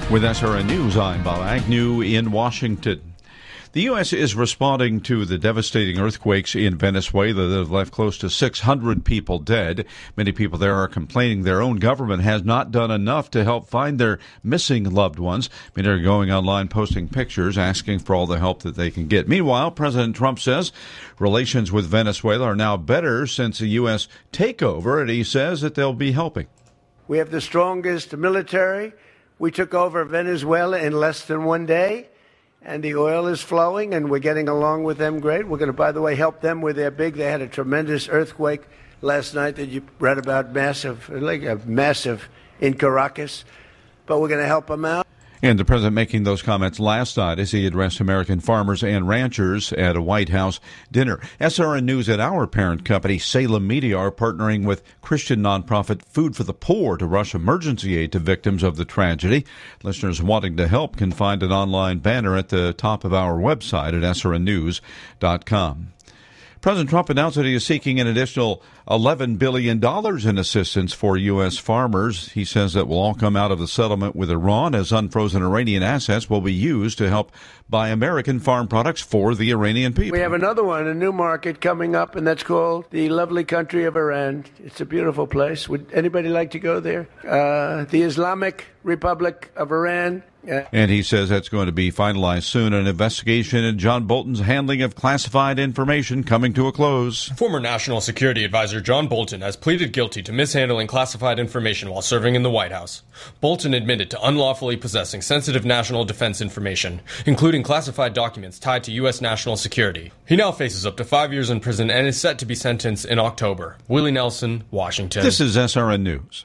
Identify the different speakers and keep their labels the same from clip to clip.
Speaker 1: With SRN News, I'm Bob Agnew in Washington. The U.S. is responding to the devastating earthquakes in Venezuela that have left close to 600 people dead. Many people there are complaining their own government has not done enough to help find their missing loved ones. Many are going online posting pictures, asking for all the help that they can get. Meanwhile, President Trump says relations with Venezuela are now better since a U.S. takeover, and he says that they'll be helping.
Speaker 2: We have the strongest military. We took over Venezuela in less than one day, and the oil is flowing, and we're getting along with them great. We're going to, by the way, help them with their they had a tremendous earthquake last night that you read about, massive in Caracas, but we're going to help them out.
Speaker 1: And the president making those comments last night as he addressed American farmers and ranchers at a White House dinner. SRN News and our parent company, Salem Media, are partnering with Christian nonprofit Food for the Poor to rush emergency aid to victims of the tragedy. Listeners wanting to help can find an online banner at the top of our website at srnnews.com. President Trump announced that he is seeking an additional $11 billion in assistance for U.S. farmers. He says that will all come out of the settlement with Iran, as unfrozen Iranian assets will be used to help buy American farm products for the Iranian people.
Speaker 2: We have another one, a new market coming up, and that's called the lovely country of Iran. It's a beautiful place. Would anybody like to go there? The Islamic Republic of Iran.
Speaker 1: And he says that's going to be finalized soon. An investigation into John Bolton's handling of classified information coming to a close.
Speaker 3: Former National Security Advisor John Bolton has pleaded guilty to mishandling classified information while serving in the White House. Bolton admitted to unlawfully possessing sensitive national defense information, including classified documents tied to U.S. national security. He now faces up to 5 years in prison and is set to be sentenced in October. Willie Nelson, Washington.
Speaker 1: This is SRN News.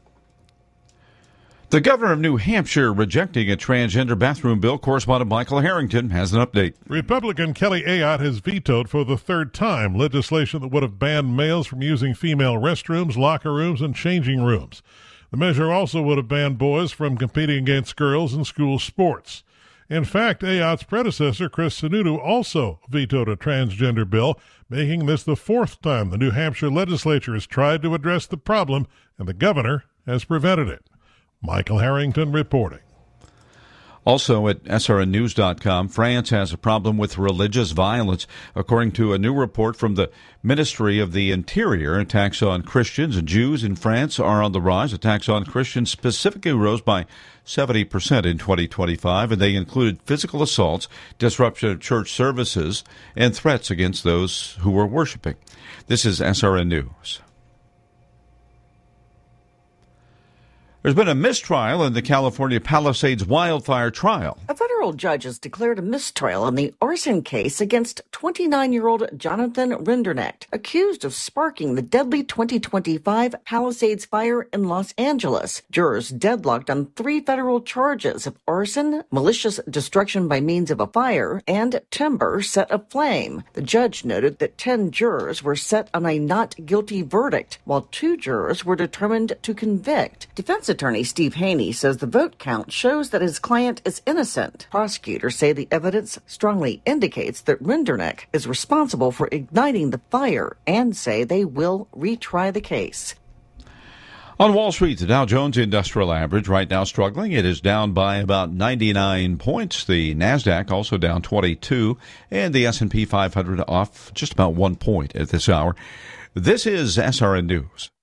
Speaker 1: The governor of New Hampshire rejecting a transgender bathroom bill. Correspondent Michael Harrington has an update.
Speaker 4: Republican Kelly Ayotte has vetoed for the third time legislation that would have banned males from using female restrooms, locker rooms, and changing rooms. The measure also would have banned boys from competing against girls in school sports. In fact, Ayotte's predecessor, Chris Sununu, also vetoed a transgender bill, making this the fourth time the New Hampshire legislature has tried to address the problem, and the governor has prevented it. Michael Harrington reporting.
Speaker 1: Also at srnnews.com, France has a problem with religious violence. According to a new report from the Ministry of the Interior, attacks on Christians and Jews in France are on the rise. Attacks on Christians specifically rose by 70% in 2025, and they included physical assaults, disruption of church services, and threats against those who were worshiping. This is SRN News. There's been a mistrial in the California Palisades wildfire trial.
Speaker 5: A federal judge has declared a mistrial in the arson case against 29-year-old Jonathan Rinderknecht, accused of sparking the deadly 2025 Palisades fire in Los Angeles. Jurors deadlocked on 3 federal charges of arson, malicious destruction by means of a fire, and timber set aflame. The judge noted that 10 jurors were set on a not guilty verdict, while 2 jurors were determined to convict. Defense attorney Steve Haney says the vote count shows that his client is innocent. Prosecutors say the evidence strongly indicates that Rinderknecht is responsible for igniting the fire and say they will retry the case.
Speaker 1: On Wall Street, the Dow Jones Industrial Average right now struggling. It is down by about 99 points. The NASDAQ also down 22, and the S&P 500 off just about 1 point at this hour. This is SRN News.